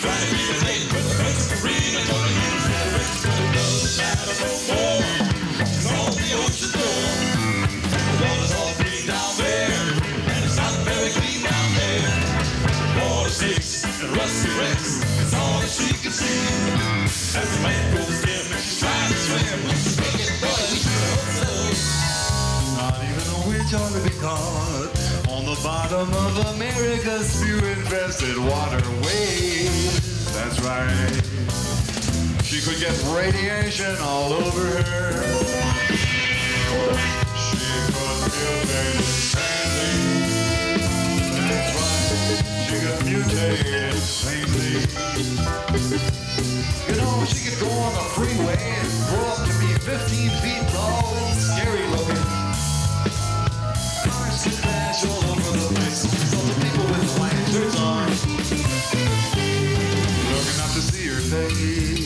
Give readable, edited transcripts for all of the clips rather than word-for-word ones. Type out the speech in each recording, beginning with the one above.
Trying to be the late with the first marine. I told him it doesn't matter no more. It's on the ocean floor. The water's all clean down there, and it's not very clean down there. Water snakes and rusty wrecks, it's all that she can see. As the man goes dim and she's trying to swim, she's thinking, boy, we should hope so. Not even a witch ought to be caught on the bottom of America's spew-infested waterways. That's right. She could get radiation all over her. She could mutate insanely. That's right. She could mutate insanely. You know, she could go on the freeway and grow up to be 15 feet tall and scary looking. Cars could crash all over the place, so the people with lanterns on looking up to see her face.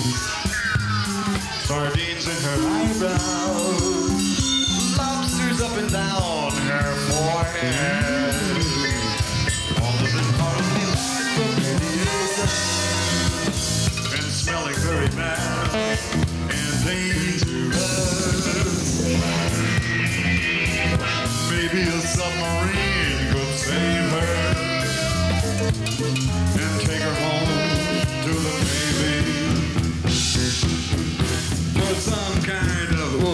Sardines in her eyebrows, lobsters up and down her forehead. All of it hardly like the radiation, and smelling very bad and dangerous. Maybe a submarine could save her and take her home to the Navy. For some kind of